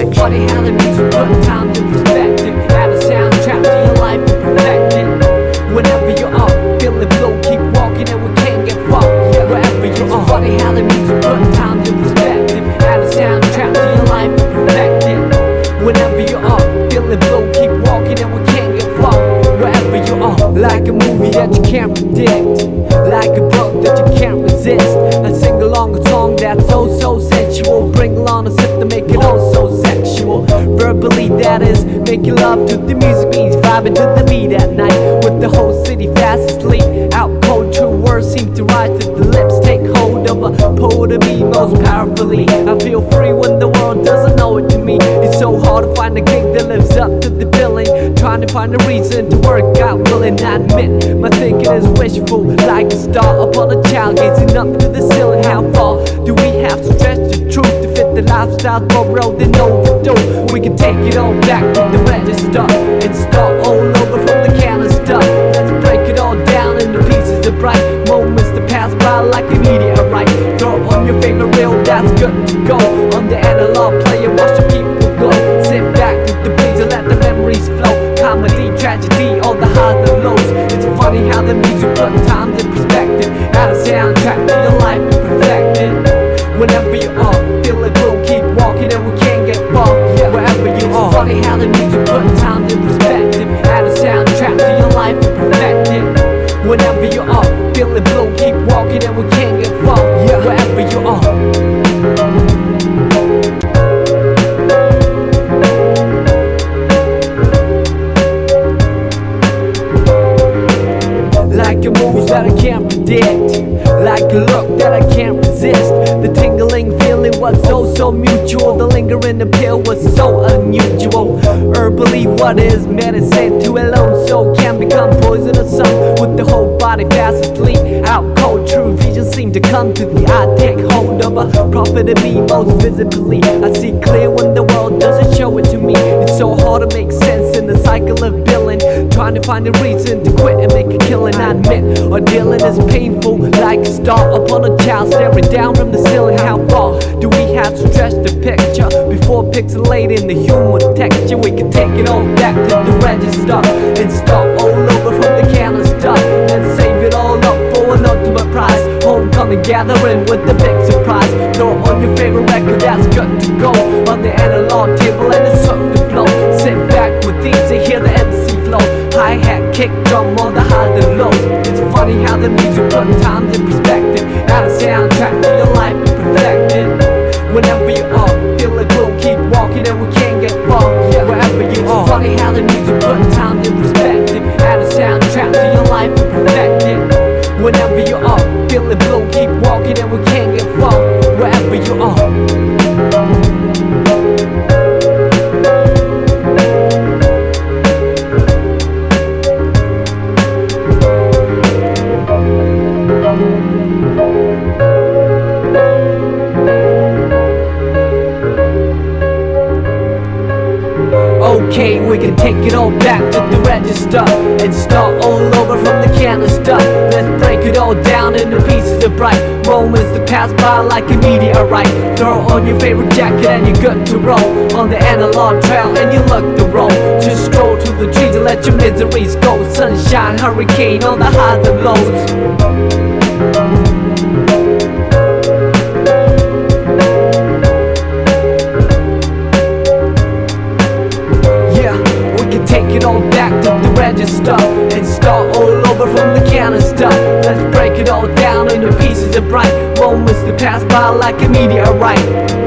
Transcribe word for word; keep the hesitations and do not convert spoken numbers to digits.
It's funny how the music put time to perspective. Add a soundtrack to your life and perfect it. Whenever you're up, feeling blue, keep walking and we can't get far. Wherever you are, it's funny how the music put time to perspective. Add a soundtrack to your life and perfect it. Whenever you're up, feeling blue, keep walking and we can't get far. Wherever you are, like a movie that you can't predict, like a book that you can't resist. I sing along a song that's so so sensual. Bring along a sip to make it all so sexual. Verbally that is, making love to the music means vibing to the beat at night. With the whole city fast asleep, out cold true words seem to rise to the lips. Take hold of a poet of me most powerfully. I feel free when the world doesn't know it to me. It's so hard to find a gig that lives up to the billing. Trying to find a reason to work out, willing I admit my thinking is wishful, like a star upon a child gazing up to the ceiling. How far do we have to stretch the truth to fit the lifestyle borrowed and overdue? We can take it all back to the register and start all over from the canister. Let's break it all down into pieces of bright moments that pass by like a meteorite. Throw on your favorite reel, that's good to go. On the analog player, watch the people go. Sit back with the breeze and let the memories flow. Comedy, tragedy, all the highs and lows. It's funny how the music put times in perspective. Add a soundtrack to your life and perfect it. Whenever you are, feeling blue, keep walking and we can't get far. Wherever you are, it's funny how the music put times in perspective. Add a soundtrack to your life and perfect it. Whenever you are, feeling blue, keep walking and we can't get far. Wherever you are. Like a move that I can't predict, like a look that I can't resist. The tingling feeling was so so mutual. The lingering appeal was so unusual. Herbally what is medicine to a lone soul can become poisonous. Some with the whole body fast asleep, out cold true vision seem to come to the eye. Take hold of a prophet of me most visibly. I see clear when the world doesn't show it to me. It's so hard to make sense in the cycle of billing, trying to find a reason to quit and make a killing. I admit, or dealing is painful, like a star upon a child staring down from the ceiling. How far do we have to stretch the picture before pixelating the human texture? We can take it all back to the register and start all over from the canister and save it all up for an ultimate prize. Homecoming gathering with the big surprise. Throw on your favorite record that's good to go on the analog table and it's up to blow. Sit back with these and hear the M C flow. Hi-hat, kick drum on the highs and lows. It's funny how the music put times in perspective. Add a soundtrack to your life and perfect it. Whenever you are, feeling blue, keep walking and we can't get far. Wherever you are, it's funny how the music put times in perspective. Add a soundtrack to your life and perfect it. Whenever you are, feeling blue, keep walking and we can't get far. Wherever you are. Okay, we can take it all back to the register and start all over from the canister. Let's break it all down into pieces of bright moments that pass by like a meteorite. Throw on your favorite jacket and you're good to roll on the analog trail and you look the roll. Just stroll through the trees and let your miseries go. Sunshine, hurricane, all the highs and lows. Take it all back to the register and start all over from the canister. Let's break it all down into pieces of bright moments that pass by like a meteorite.